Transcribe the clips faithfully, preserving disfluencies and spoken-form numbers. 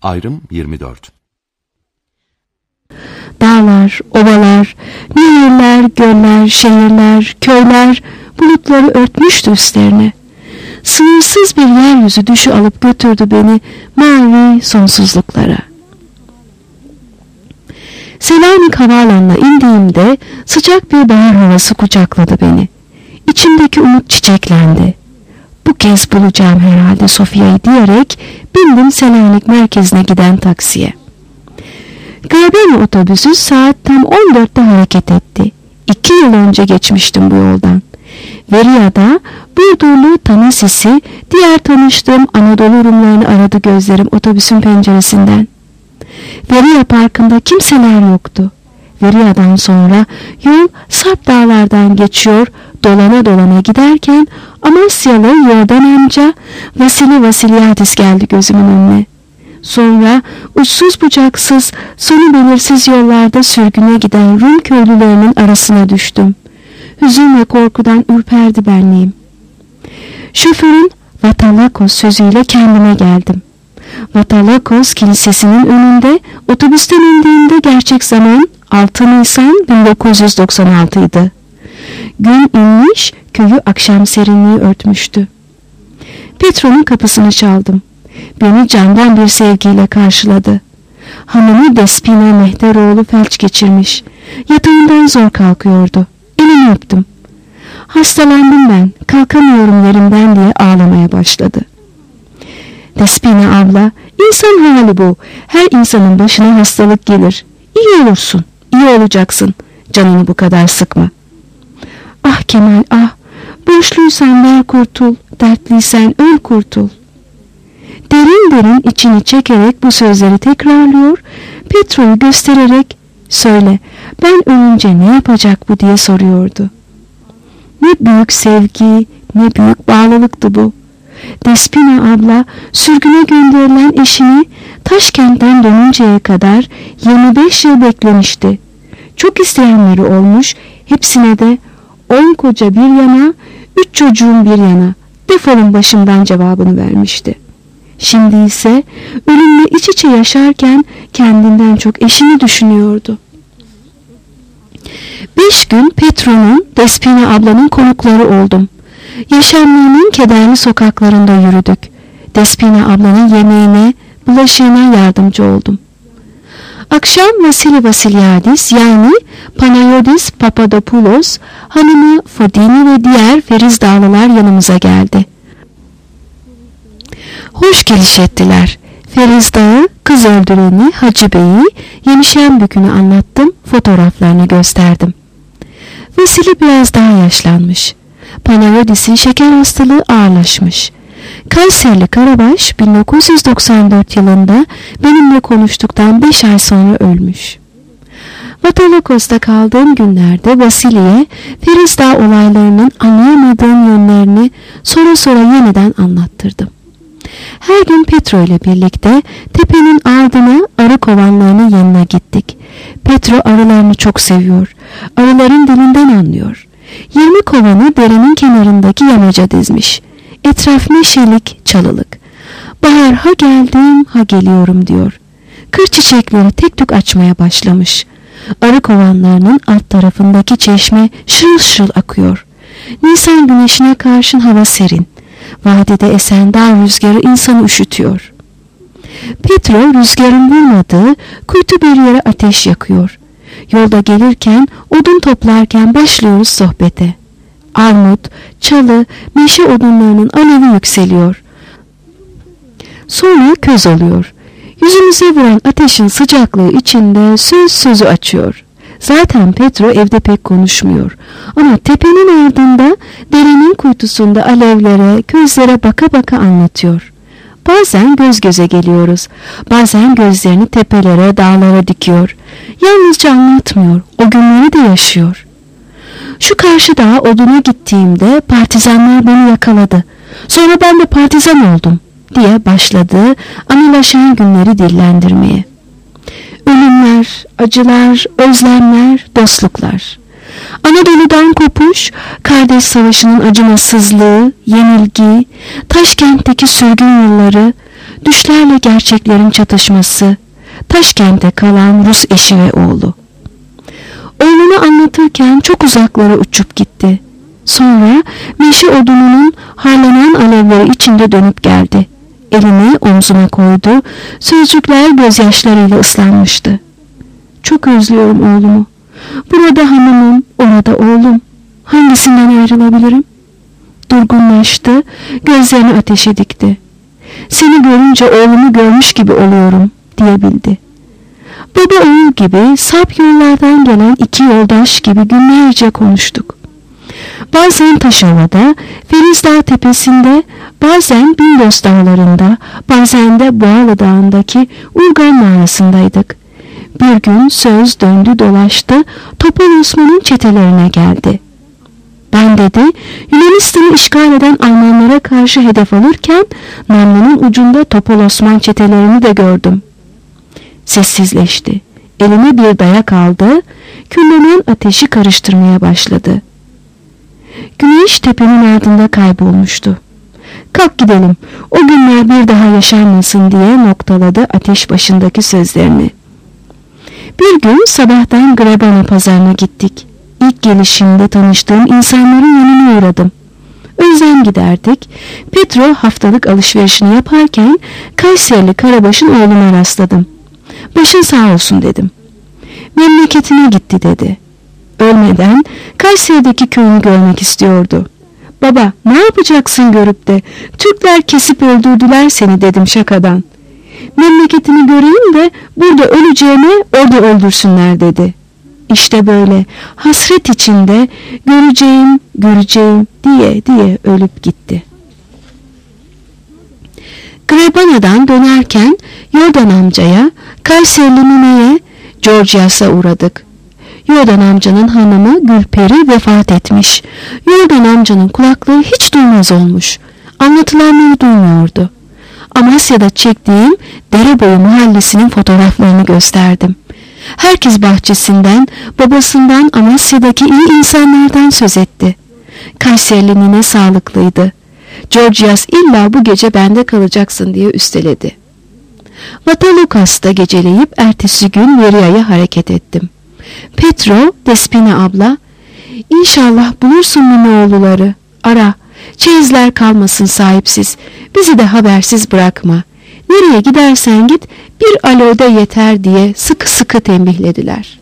Ayrım yirmi dört. Dağlar, ovalar, nehirler, göller, şehirler, köyler bulutları örtmüştü üstlerine. Sınırsız bir yeryüzü düşü alıp götürdü beni mavi sonsuzluklara. Selanik havaalanına indiğimde sıcak bir bahar havası kucakladı beni. İçimdeki umut çiçeklendi. Bu kez bulacağım herhalde Sofya'yı diyerek bindim Selanik merkezine giden taksiye. Gabeni otobüsü saat tam on dörtte hareket etti. İki yıl önce geçmiştim bu yoldan. Veria'da Burdurlu Tanasisi, diğer tanıştığım Anadolu Rumlarını aradı gözlerim otobüsün penceresinden. Veria Parkı'nda kimseler yoktu. Veria'dan sonra yol Sarp dağlardan geçiyor, dolana dolana giderken Amasyalı Yordan amca Vasili Vasilyadis geldi gözümün önüne. Sonra uçsuz bucaksız, sonu belirsiz yollarda sürgüne giden Rum köylülerinin arasına düştüm. Hüzün ve korkudan ürperdi benliğim. Şoförün Vatalakos sözüyle kendime geldim. Vatalakos kilisesinin önünde otobüsten indiğimde gerçek zaman altı Nisan bin dokuz yüz doksan altı idi. Gün inmiş, köyü akşam serinliği örtmüştü. Petro'nun kapısını çaldım. Beni candan bir sevgiyle karşıladı. Hanımı Despina Mehteroğlu felç geçirmiş. Yatağından zor kalkıyordu. Elini öptüm. Hastalandım ben, kalkamıyorum yerimden diye ağlamaya başladı. Despina abla, insan hali bu. Her insanın başına hastalık gelir. İyi olursun, iyi olacaksın. Canını bu kadar sıkma. Ah Kemal ah, borçluysan ver kurtul, dertliysen öl kurtul. Derin derin içini çekerek bu sözleri tekrarlıyor, Petro'yu göstererek söyle ben ölünce ne yapacak bu diye soruyordu. Ne büyük sevgi, ne büyük bağlılıktı bu. Despina abla sürgüne gönderilen eşini Taşkent'ten dönünceye kadar yirmi beş yıl beklemişti. Çok isteyenleri olmuş, hepsine de on koca bir yana, üç çocuğum bir yana, defolun başımdan cevabını vermişti. Şimdi ise ölümle iç içe yaşarken kendinden çok eşini düşünüyordu. Beş gün Petro'nun, Despina ablanın konukları oldum. Yaşamlığının kederli sokaklarında yürüdük. Despina ablanın yemeğine, bulaşığına yardımcı oldum. Akşam Vasili Vasilyadis yani Panayodis Papadopoulos, hanımı Fodini ve diğer Feriz Dağlılar yanımıza geldi. Hoş geliş ettiler. Feriz Dağı, kız öldüreni Hacı Bey'i, Yenişenbükü'nü anlattım, fotoğraflarını gösterdim. Vasili biraz daha yaşlanmış. Panayodis'in şeker hastalığı ağırlaşmış. Kayserili Karabaş bin dokuz yüz doksan dört yılında benimle konuştuktan beş ay sonra ölmüş. Vatalakos'ta kaldığım günlerde Vasili'ye Feriz Dağı olaylarının anlayamadığım yönlerini sonra sonra yeniden anlattırdım. Her gün Petro ile birlikte tepenin ardına arı kovanlarının yanına gittik. Petro arılarını çok seviyor. Arıların dilinden anlıyor. Yirmi kovanı derenin kenarındaki yamaca dizmiş. Etraf neşelik, çalılık. Bahar ha geldim ha geliyorum diyor. Kır çiçekleri tek tük açmaya başlamış. Arı kovanlarının alt tarafındaki çeşme şırıl şırıl akıyor. Nisan güneşine karşın hava serin. Vadide esen dağ rüzgarı insanı üşütüyor. Petro rüzgarın vurmadığı kuytu bir yere ateş yakıyor. Yolda gelirken odun toplarken başlıyoruz sohbete. Armut, çalı, meşe odunlarının alevi yükseliyor. Sonra köz oluyor. Yüzümüze vuran ateşin sıcaklığı içinde söz sözü açıyor. Zaten Petro evde pek konuşmuyor. Ama tepenin ardında derenin kuytusunda alevlere, közlere baka baka anlatıyor. Bazen göz göze geliyoruz. Bazen gözlerini tepelere, dağlara dikiyor. Yalnızca anlatmıyor, o günleri de yaşıyor. Şu karşı dağa oduna gittiğimde partizanlar beni yakaladı. Sonra ben de partizan oldum diye başladı anılaşan günleri dillendirmeye. Ölümler, acılar, özlemler, dostluklar. Anadolu'dan kopuş, kardeş savaşının acımasızlığı, yenilgi, Taşkent'teki sürgün yılları, düşlerle gerçeklerin çatışması, Taşkent'te kalan Rus eşi ve oğlu. Oğlunu anlatırken çok uzaklara uçup gitti. Sonra meşe odununun harlanan alevleri içinde dönüp geldi. Elini omzuma koydu, sözcükler gözyaşlarıyla ıslanmıştı. Çok özlüyorum oğlumu. Burada hanımım, orada oğlum. Hangisinden ayrılabilirim? Durgunlaştı, gözlerini ateşe dikti. Seni görünce oğlumu görmüş gibi oluyorum diyebildi. Baba oğul gibi sap yollardan gelen iki yoldaş gibi günlerce konuştuk. Bazen Taşova'da, Ferizdağ tepesinde, bazen Bindos dağlarında, bazen de Boğalı Dağı'ndaki Urgan mağarasındaydık. Bir gün söz döndü dolaştı, Topal Osman'ın çetelerine geldi. Ben dedi, Yunanistan'ı işgal eden Almanlara karşı hedef alırken namlunun ucunda Topal Osman çetelerini de gördüm. Sessizleşti. Eline bir dayak aldı, küllenen ateşi karıştırmaya başladı. Güneş tepenin ardında kaybolmuştu. Kalk gidelim, o günler bir daha yaşanmasın diye noktaladı ateş başındaki sözlerini. Bir gün sabahtan Grebana pazarına gittik. İlk gelişimde tanıştığım insanların yanına uğradım. Özlem giderdik. Petro haftalık alışverişini yaparken Kayserili Karabaş'ın oğluna rastladım. Başın sağ olsun dedim. Memleketine gitti dedi. Ölmeden Kayseri'deki köyünü görmek istiyordu. Baba, ne yapacaksın görüp de? Türkler kesip öldürdüler seni dedim şakadan. Memleketini göreyim de burada öleceğime orada öldürsünler dedi. İşte böyle hasret içinde göreceğim göreceğim diye diye ölüp gitti. Grebana'dan dönerken Yordan amcaya, Kayserili nineye, Georgias'a uğradık. Yordan amcanın hanımı Gülperi vefat etmiş. Yordan amcanın kulaklığı hiç duymaz olmuş. Anlatılanları duymuyordu. Amasya'da çektiğim Dereboyu mahallesinin fotoğraflarını gösterdim. Herkes bahçesinden, babasından, Amasya'daki iyi insanlardan söz etti. Kayserili nine sağlıklıydı. Georgias illa bu gece bende kalacaksın diye üsteledi. Vatalukas'ta geceleyip ertesi gün Veria'ya hareket ettim. Petro, Despina abla, İnşallah bulursun Minoğluları. Ara, çeyizler kalmasın sahipsiz, bizi de habersiz bırakma. Nereye gidersen git, bir aloda yeter diye sıkı sıkı tembihlediler.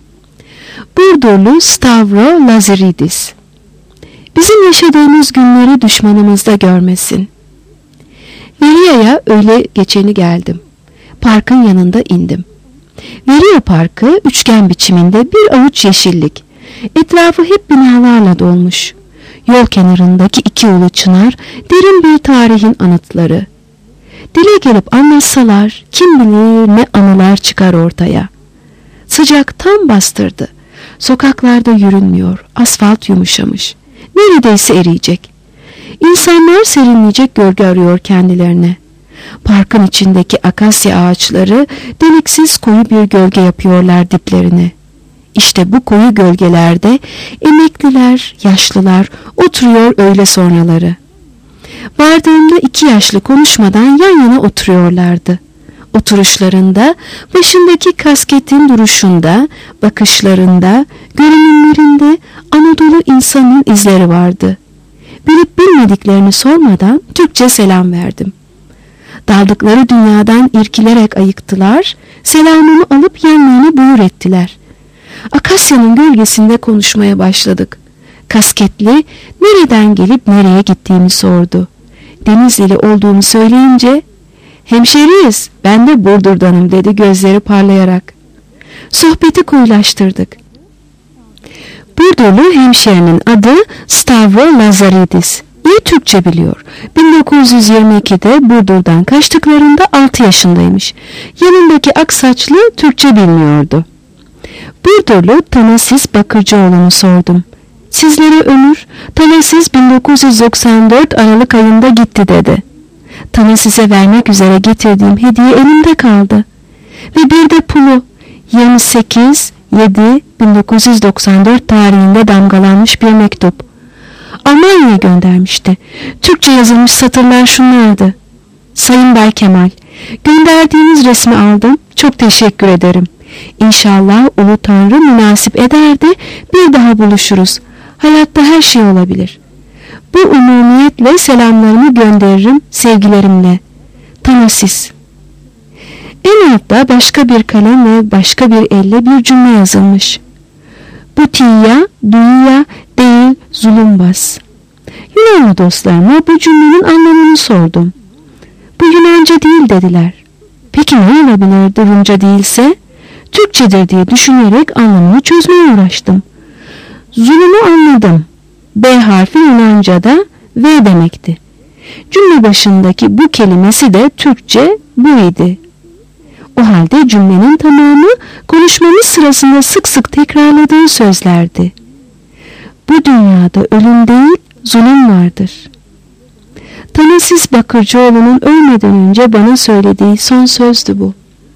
Burdurlu Stavro Lazaridis. Bizim yaşadığımız günleri düşmanımız da görmesin. Veria'ya öğle geçeni geldim. Parkın yanında indim. Veria Parkı üçgen biçiminde bir avuç yeşillik. Etrafı hep binalarla dolmuş. Yol kenarındaki iki ulu çınar derin bir tarihin anıtları. Dile gelip anlatsalar kim bilir ne anılar çıkar ortaya. Sıcak tam bastırdı. Sokaklarda yürünmüyor, asfalt yumuşamış. Neredeyse eriyecek. İnsanlar serinleyecek gölge arıyor kendilerine. Parkın içindeki akasya ağaçları deliksiz koyu bir gölge yapıyorlar diplerine. İşte bu koyu gölgelerde emekliler, yaşlılar oturuyor öğle sonraları. Vardığımda iki yaşlı konuşmadan yan yana oturuyorlardı. Oturuşlarında, başındaki kasketin duruşunda, bakışlarında, görünümlerinde Anadolu insanın izleri vardı. Bilip bilmediklerini sormadan Türkçe selam verdim. Daldıkları dünyadan irkilerek ayıktılar, selamımı alıp yanlarına buyur ettiler. Akasya'nın gölgesinde konuşmaya başladık. Kasketli nereden gelip nereye gittiğimi sordu. Denizlili olduğumu söyleyince, hemşeriyiz, ben de Burdur'danım dedi gözleri parlayarak. Sohbeti koyulaştırdık. Burdurlu hemşerinin adı Stavro Lazaridis. İyi Türkçe biliyor. bin dokuz yüz yirmi ikide Burdur'dan kaçtıklarında altı yaşındaymış. Yanındaki aksaçlı Türkçe bilmiyordu. Burdurlu Tanasis Bakırcıoğlu'nu sordum. Sizlere ömür, Tanasis bin dokuz yüz doksan dört Aralık ayında gitti dedi. Tanasis'e vermek üzere getirdiğim hediye elimde kaldı. Ve bir de pulu, yirmi sekiz yedi bin dokuz yüz doksan dört tarihinde damgalanmış bir mektup. Almanya'ya göndermişti. Türkçe yazılmış satırlar şunlardı. Sayın Bay Kemal, Gönderdiğiniz resmi aldım. Çok teşekkür ederim. İnşallah Ulu Tanrı münasip eder de bir daha buluşuruz. Hayatta her şey olabilir. Bu umumiyetle selamlarımı gönderirim sevgilerimle. Tanasis. En altta başka bir kalem ve başka bir elle bir cümle yazılmış. Butiya, dünya değil zulumbas. Yunanlı dostlarıma bu cümlenin anlamını sordum. Bu Yunanca değil dediler. Peki ne olabilirdi Rumca değilse? Türkçedir diye düşünerek anlamını çözmeye uğraştım. Zulümü anladım. B harfi Yunanca'da V demekti. Cümle başındaki bu kelimesi de Türkçe bu idi. O halde cümlenin tamamı konuşmamız sırasında sık sık tekrarladığı sözlerdi. Bu dünyada ölüm değil, zulüm vardır. Tanasis Bakırcıoğlu'nun ölmeden önce bana söylediği son sözdü bu.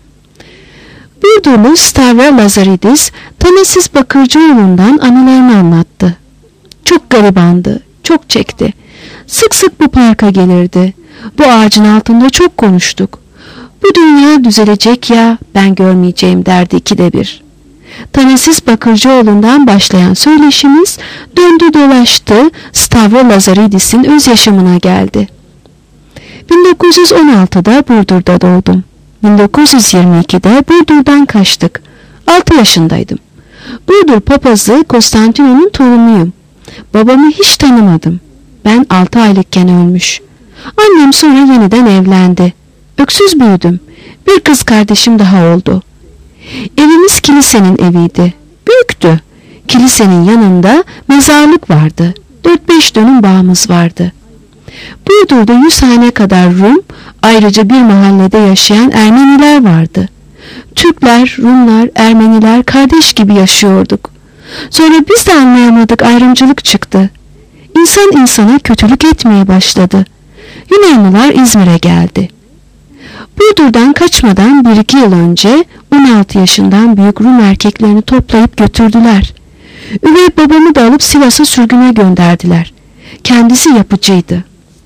Burdurlu Stavra Lazaridis, Tanasis Bakırcıoğlu'ndan anılarını anlattı. Çok garibandı, çok çekti. Sık sık bu parka gelirdi. Bu ağacın altında çok konuştuk. Bu dünya düzelecek ya ben görmeyeceğim derdi ikide bir. Tanasis Bakırcıoğlu'ndan başlayan söyleşimiz döndü dolaştı Stavro Lazaridis'in öz yaşamına geldi. bin dokuz yüz on altıda Burdur'da doğdum. bin dokuz yüz yirmi ikide Burdur'dan kaçtık. altı yaşındaydım. Burdur papazı Konstantino'nun torunuyum. Babamı hiç tanımadım. Ben altı aylıkken ölmüş. Annem sonra yeniden evlendi. Öksüz büyüdüm. Bir kız kardeşim daha oldu. Evimiz kilisenin eviydi. Büyüktü. Kilisenin yanında mezarlık vardı. Dört beş dönüm bağımız vardı. Burdur'da yüz hane kadar Rum, ayrıca bir mahallede yaşayan Ermeniler vardı. Türkler, Rumlar, Ermeniler kardeş gibi yaşıyorduk. Sonra biz de anlayamadık, ayrımcılık çıktı. İnsan insana kötülük etmeye başladı. Yunanlılar İzmir'e geldi. Burdur'dan kaçmadan bir iki yıl önce on altı yaşından büyük Rum erkeklerini toplayıp götürdüler. Üvey babamı da alıp Sivas'a sürgüne gönderdiler. Kendisi yapıcıydı.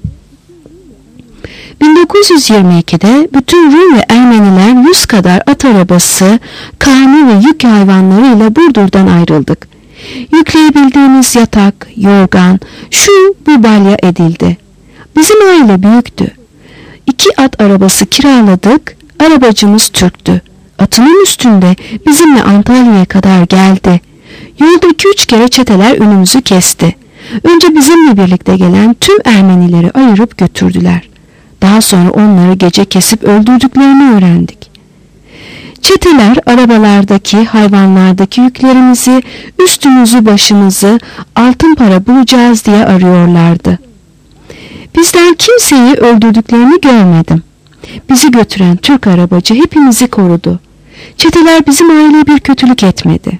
bin dokuz yüz yirmi ikide bütün Rum ve Ermeniler yüz kadar at arabası, karnı ve yük hayvanlarıyla Burdur'dan ayrıldık. Yükleyebildiğimiz yatak, yorgan, şu bu balya edildi. Bizim aile büyüktü. İki at arabası kiraladık, arabacımız Türktü. Atının üstünde bizimle Antalya'ya kadar geldi. Yolda iki üç kere çeteler önümüzü kesti. Önce bizimle birlikte gelen tüm Ermenileri ayırıp götürdüler. Daha sonra onları gece kesip öldürdüklerini öğrendik. Çeteler arabalardaki, hayvanlardaki yüklerimizi, üstümüzü, başımızı altın para bulacağız diye arıyorlardı. Bizden kimseyi öldürdüklerini görmedim. Bizi götüren Türk arabacı hepimizi korudu. Çeteler bizim aileye bir kötülük etmedi.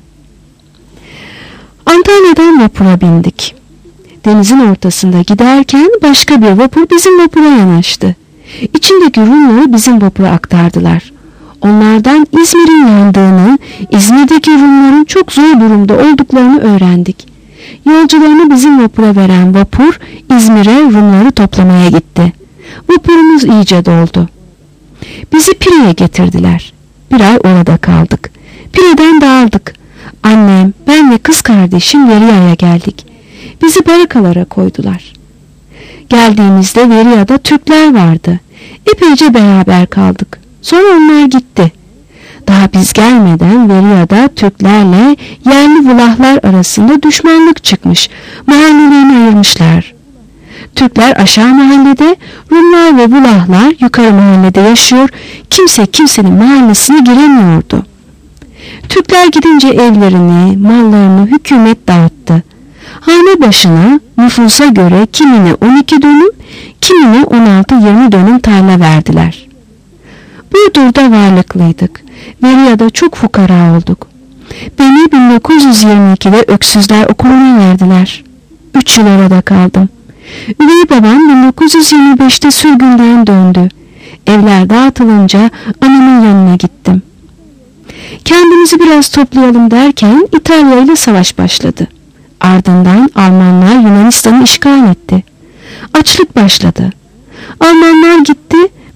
Antalya'dan vapura bindik. Denizin ortasında giderken başka bir vapur bizim vapura yanaştı. İçindeki Rumları bizim vapura aktardılar. Onlardan İzmir'in yandığını, İzmir'deki Rumların çok zor durumda olduklarını öğrendik. Yolcularını bizim vapura veren vapur İzmir'e Rumları toplamaya gitti. Vapurumuz iyice doldu. Bizi Pire'ye getirdiler. Bir ay orada kaldık. Pire'den dağıldık. Annem, ben ve kız kardeşim Veria'ya geldik. Bizi barakalara koydular. Geldiğimizde Veria'da Türkler vardı. Epeyce beraber kaldık. Sonra onlar gitti. Daha biz gelmeden Veria'da Türklerle yerli Vulahlar arasında düşmanlık çıkmış. Mahallelerini ayırmışlar. Türkler aşağı mahallede, Rumlar ve Vulahlar yukarı mahallede yaşıyor. Kimse kimsenin mahallesine giremiyordu. Türkler gidince evlerini, mallarını hükümet dağıttı. Hane başına nüfusa göre kimine on iki dönüm, kimine on altı yirmi dönüm tarla verdiler. Burdur'da varlıklıydık. Veria'da çok fukara olduk. Beni bin dokuz yüz yirmi ikide Öksüzler Okulu'na verdiler. Üç yıl orada kaldım. Üvey babam bin dokuz yüz yirmi beşte sürgünden döndü. Evler dağıtılınca anamın yanına gittim. Kendimizi biraz toplayalım derken İtalya ile savaş başladı. Ardından Almanlar Yunanistan'ı işgal etti. Açlık başladı. Almanlar gitti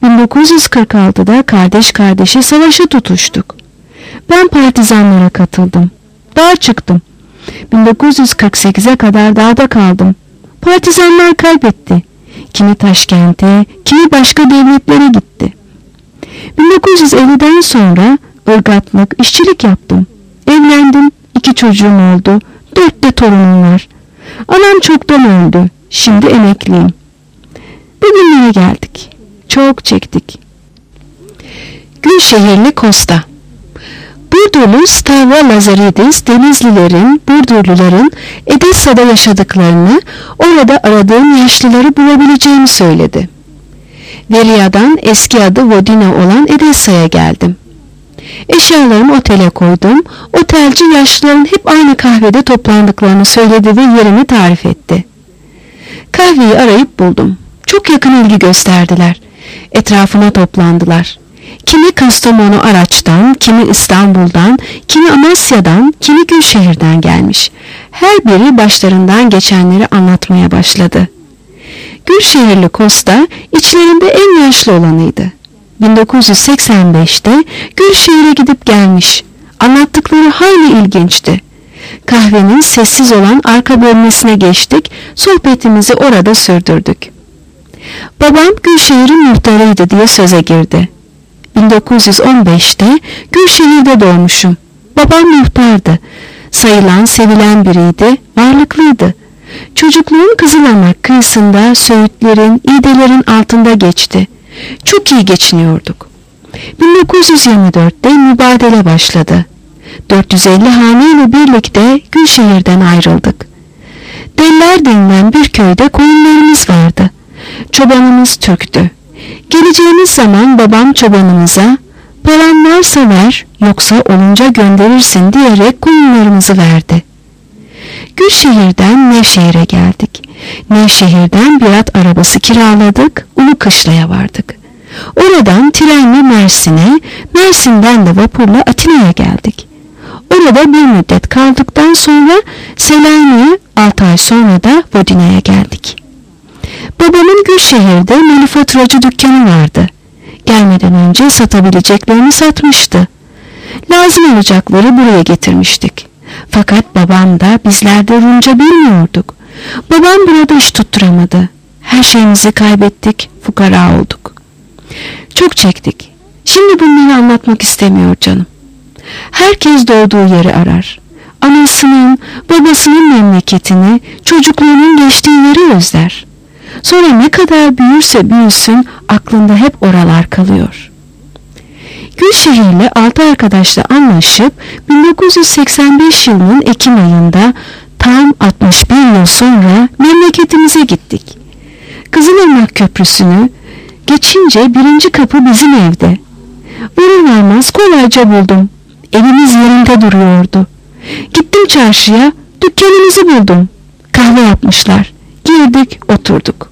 bin dokuz yüz kırk altıda kardeş kardeşe savaşa tutuştuk. Ben partizanlara katıldım. Dağa çıktım. bin dokuz yüz kırk sekize kadar dağda kaldım. Partizanlar kaybetti. Kimi Taşkent'e, kimi başka devletlere gitti. bin dokuz yüz elliden sonra ırgatlık, işçilik yaptım. Evlendim, iki çocuğum oldu, dört de torunum var. Anam çoktan öldü, şimdi emekliyim. Bugünlere geldik. Çok çektik. Gülşehirli Kosta. Burdurlu Stavra Lazaridis, Denizlilerin, Burdurluların Edessa'da yaşadıklarını, orada aradığım yaşlıları bulabileceğimi söyledi. Veria'dan eski adı Vodina olan Edessa'ya geldim. Eşyalarımı otele koydum. Otelci yaşlıların hep aynı kahvede toplandıklarını söyledi ve yerini tarif etti. Kahveyi arayıp buldum. Çok yakın ilgi gösterdiler. Etrafına toplandılar. Kimi Kastamonu Araç'tan, kimi İstanbul'dan, kimi Amasya'dan, kimi Gülşehir'den gelmiş. Her biri başlarından geçenleri anlatmaya başladı. Gülşehirli Kosta içlerinde en yaşlı olanıydı. bin dokuz yüz seksen beşte Gülşehir'e gidip gelmiş. Anlattıkları hayli ilginçti. Kahvenin sessiz olan arka bölmesine geçtik, sohbetimizi orada sürdürdük. Babam Gülşehir'in muhtarıydı diye söze girdi. bin dokuz yüz on beşte Gülşehir'de doğmuşum. Babam muhtardı. Sayılan, sevilen biriydi, varlıklıydı. Çocukluğum Kızılırmak kıyısında Söğütlerin, İğdelerin altında geçti. Çok iyi geçiniyorduk. bin dokuz yüz yirmi dörtte mübadele başladı. dört yüz elli haneyle birlikte Gülşehir'den ayrıldık. Deller denilen bir köyde koyunlarımız vardı. Çobanımız Türktü. Geleceğimiz zaman babam çobanımıza "Paran varsa ver, yoksa olunca gönderirsin" diyerek koyunlarımızı verdi. Gülşehir'den Nevşehir'e geldik. Nevşehir'den bir at arabası kiraladık, Ulukışla'ya vardık. Oradan trenle Mersin'e, Mersin'den de vapurla Atina'ya geldik. Orada bir müddet kaldıktan sonra Selanik'e, altı ay sonra da Vodina'ya geldik. Babamın Gülşehir'de manifaturacı dükkanı vardı. Gelmeden önce satabileceklerini satmıştı. Lazım olacakları buraya getirmiştik. Fakat babam da bizler de Rumca bilmiyorduk. Babam burada iş tutturamadı. Her şeyimizi kaybettik, fukara olduk. Çok çektik. Şimdi bunları anlatmak istemiyor canım. Herkes doğduğu yeri arar. Anasının, babasının memleketini, çocukluğunun geçtiği yeri özler. Sonra ne kadar büyürse büyüsün aklında hep oralar kalıyor. Gülşehir'le altı arkadaşla anlaşıp bin dokuz yüz seksen beş yılının Ekim ayında tam altmış bir yıl sonra memleketimize gittik. Kızılırmak Köprüsü'nü geçince birinci kapı bizim evde. Varır varmaz kolayca buldum. Evimiz yerinde duruyordu. Gittim çarşıya, dükkanımızı buldum. Kahve yapmışlar. Girdik, oturduk.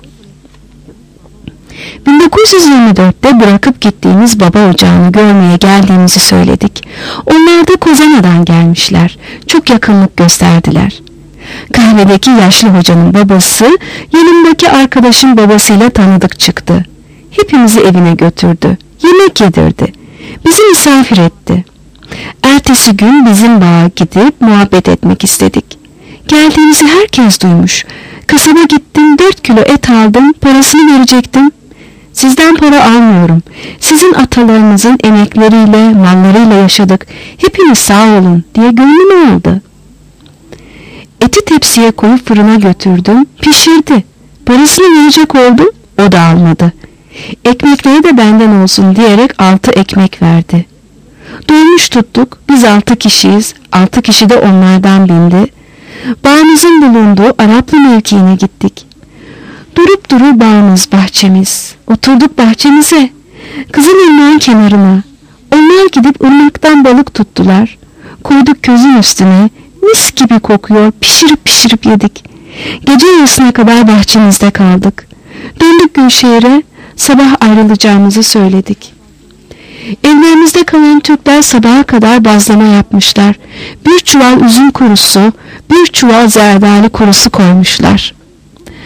bin dokuz yüz yirmi dörtte bırakıp gittiğimiz baba ocağını görmeye geldiğimizi söyledik. Onlar da Kozana'dan gelmişler. Çok yakınlık gösterdiler. Kahvedeki yaşlı hocanın babası yanımdaki arkadaşın babasıyla tanıdık çıktı. Hepimizi evine götürdü. Yemek yedirdi. Bizi misafir etti. Ertesi gün bizim bağa gidip muhabbet etmek istedik. Geldiğimizi herkes duymuş. Kasaba gittim, dört kilo et aldım, parasını verecektim. Sizden para almıyorum. Sizin atalarınızın emekleriyle, mallarıyla yaşadık. Hepiniz sağ olun diye gönlüm aldı. Eti tepsiye koyup fırına götürdüm, pişirdi. Parasını verecek oldum, o da almadı. Ekmekleri de benden olsun diyerek altı ekmek verdi. Dolmuş tuttuk, biz altı kişiyiz, altı kişi de onlardan bindi. Bağımızın bulunduğu Araplı mevkiine gittik. Durup durur bağımız, bahçemiz. Oturduk bahçemize, Kızılırmak'ın kenarına. Onlar gidip ırmaktan balık tuttular. Koyduk közün üstüne, mis gibi kokuyor, pişirip pişirip yedik. Gece yarısına kadar bahçemizde kaldık. Döndük Gülşehir'e, sabah ayrılacağımızı söyledik. Evlerimizde kalan Türkler sabaha kadar bazlama yapmışlar. Bir çuval üzüm kurusu, bir çuval zerdali kurusu koymuşlar.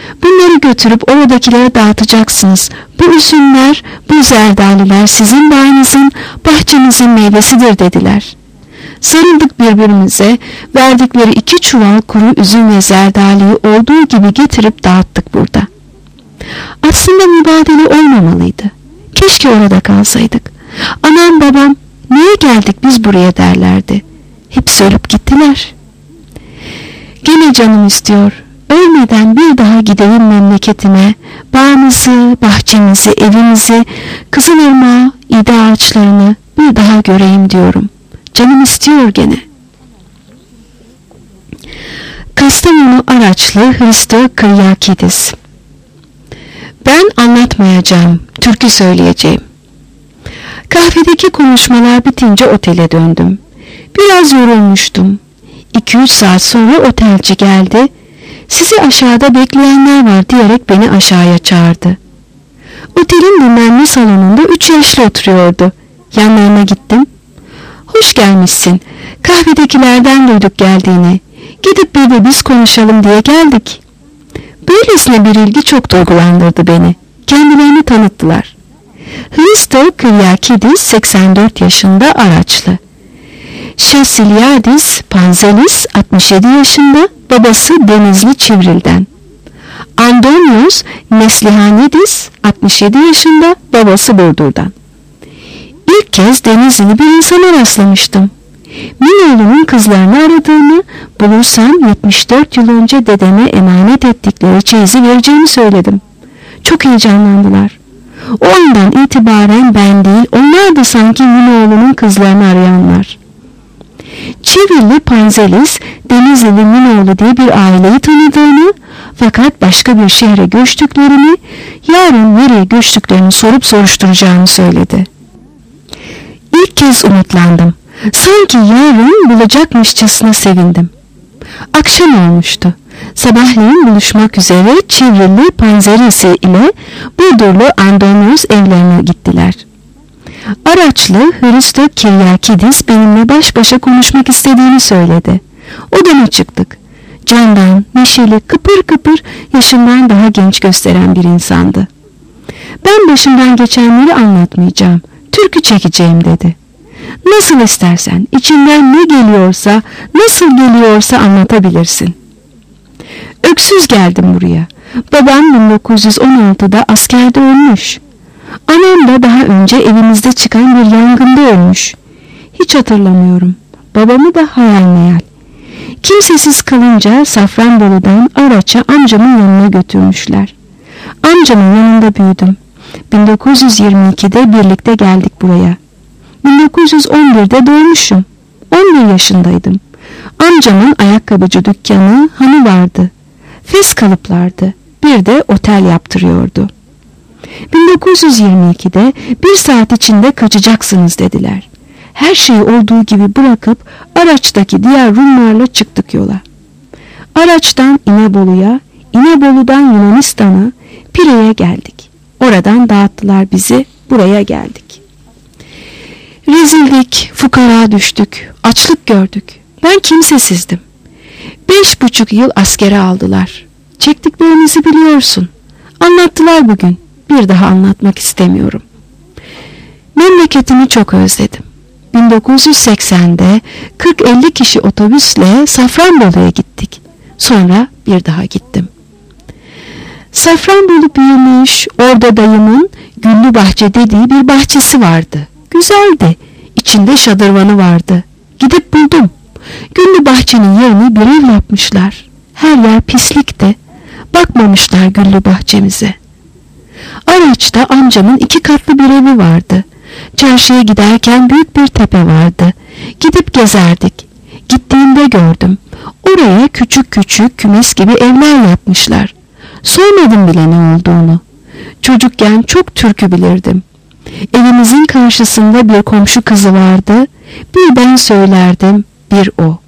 Bunları götürüp oradakilere dağıtacaksınız. Bu üzümler, bu zerdaliler sizin bağınızın, bahçenizin meyvesidir dediler. Sarıldık birbirimize, verdikleri iki çuval kuru üzüm ve zerdaliyi olduğu gibi getirip dağıttık burada. Aslında mübadele olmamalıydı. Keşke orada kalsaydık. Anam babam, niye geldik biz buraya derlerdi. Hepsi ölüp gittiler. Gene canım istiyor, ölmeden bir daha gideyim memleketime, bağımızı, bahçemizi, evimizi, Kızılırmağı, ide ağaçlarını bir daha göreyim diyorum. Canım istiyor gene. Kastamonu Araçlı Hristo Kyriakidis. Ben anlatmayacağım, türkü söyleyeceğim. Kahvedeki konuşmalar bitince otele döndüm. Biraz yorulmuştum. iki üç saat sonra otelci geldi. Sizi aşağıda bekleyenler var diyerek beni aşağıya çağırdı. Otelin dinlenme salonunda üç yaşlı oturuyordu. Yanlarına gittim. Hoş gelmişsin. Kahvedekilerden duyduk geldiğini. Gidip bir de biz konuşalım diye geldik. Böylesine bir ilgi çok duygulandırdı beni. Kendilerini tanıttılar. Hristo Kyriakidis seksen dört yaşında, Araçlı. Şasiliadis Panzelis altmış yedi yaşında, babası Denizli Çivril'den. Andonios Neslihanidis altmış yedi yaşında, babası Burdur'dan. İlk kez Denizli'li bir insana rastlamıştım. Minoğlu'nun kızlarını aradığını, bulursam yetmiş dört yıl önce dedeme emanet ettikleri çeyizi vereceğimi söyledim. Çok heyecanlandılar. O andan itibaren ben değil, onlar da sanki Minoğlu'nun kızlarını arayanlar. Çivrilli Panzelis, Denizli'li Minoğlu diye bir aileyi tanıdığını, fakat başka bir şehre göçtüklerini, yarın nereye göçtüklerini sorup soruşturacağını söyledi. İlk kez umutlandım. Sanki yarın bulacakmışçasına sevindim. Akşam olmuştu. Sabahleyin buluşmak üzere Çivrilli Panzerisi ile Burdurlu Andonios evlerine gittiler. Araçlı Hristo Kyriakidis benimle baş başa konuşmak istediğini söyledi. Odama çıktık. Candan, neşeli, kıpır kıpır, yaşından daha genç gösteren bir insandı. Ben başımdan geçenleri anlatmayacağım, türkü çekeceğim dedi. Nasıl istersen, içinden ne geliyorsa, nasıl geliyorsa anlatabilirsin. Öksüz geldim buraya. Babam bin dokuz yüz on altıda askerde ölmüş. Anam da daha önce evimizde çıkan bir yangında ölmüş. Hiç hatırlamıyorum. Babamı da hayal meyal. Kimsesiz kalınca Safranbolu'dan Araç'a amcamın yanına götürmüşler. Amcamın yanında büyüdüm. bin dokuz yüz yirmi ikide birlikte geldik buraya. bin dokuz yüz on birde doğmuşum. on bir yaşındaydım. Amcamın ayakkabıcı dükkanı, hanı vardı. Fes kalıplardı. Bir de otel yaptırıyordu. bin dokuz yüz yirmi ikide bir saat içinde kaçacaksınız dediler. Her şeyi olduğu gibi bırakıp Araç'taki diğer Rumlarla çıktık yola. Araç'tan İnebolu'ya, İnebolu'dan Yunanistan'a, Pire'ye geldik. Oradan dağıttılar bizi, buraya geldik. Rezildik, fukara düştük, açlık gördük. Ben kimsesizdim. Beş buçuk yıl askere aldılar. Çektiklerimizi biliyorsun. Anlattılar bugün. Bir daha anlatmak istemiyorum. Memleketimi çok özledim. bin dokuz yüz seksende kırk elli kişi otobüsle Safranbolu'ya gittik. Sonra bir daha gittim. Safranbolu büyümüş, orada dayımın Güllü Bahçe dediği bir bahçesi vardı. Güzeldi. İçinde şadırvanı vardı. Gidip buldum. Güllü Bahçe'nin yerini bir ev yapmışlar. Her yer pislikti. Bakmamışlar Güllü Bahçemize. Araç'ta amcamın iki katlı bir evi vardı. Çarşıya giderken büyük bir tepe vardı. Gidip gezerdik. Gittiğimde gördüm. Oraya küçük küçük kümes gibi evler yapmışlar. Sormadım bile ne olduğunu. Çocukken çok türkü bilirdim. Evimizin karşısında bir komşu kızı vardı. Bir ben söylerdim, bir o.